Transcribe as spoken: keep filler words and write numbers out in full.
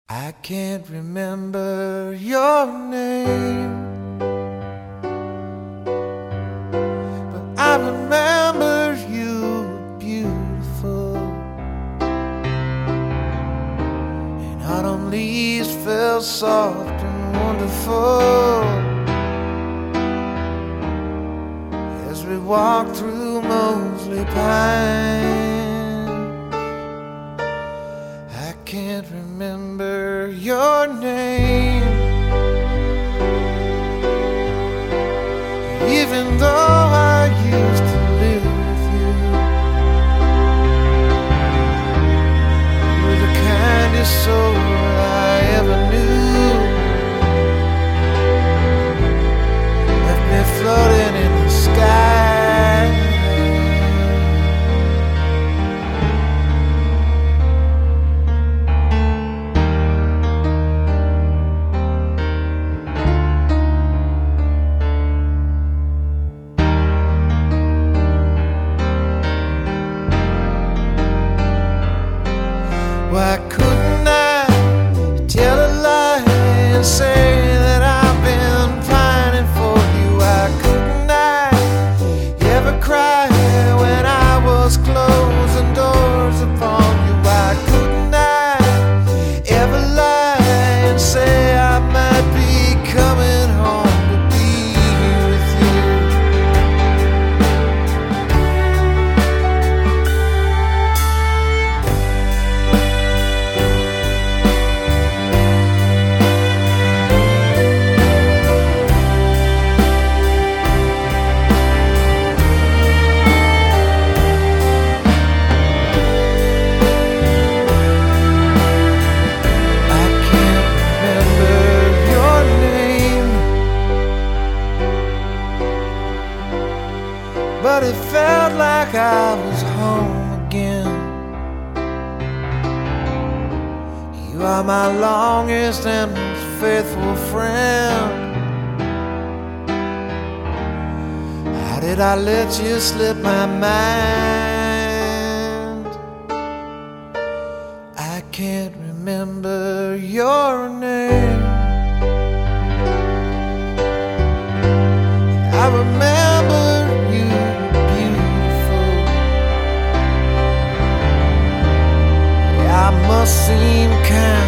I can't remember your name, but I remember you were beautiful, and autumn leaves fell soft and wonderful as we walked through Mosley Pine. I can't remember your name, even though I used to live with you. You were the kindest soul I ever knew. Left me floating in the sky. Why couldn't I tell a lie and say that I've been pining for you? Why couldn't I ever cry when I was closing doors upon you? Why couldn't I ever lie and say I might be coming home to be with you? But it felt like I was home again. You are my longest and most faithful friend. How did I let you slip my mind? I can't remember your name. I remember you beautiful. I must seem kind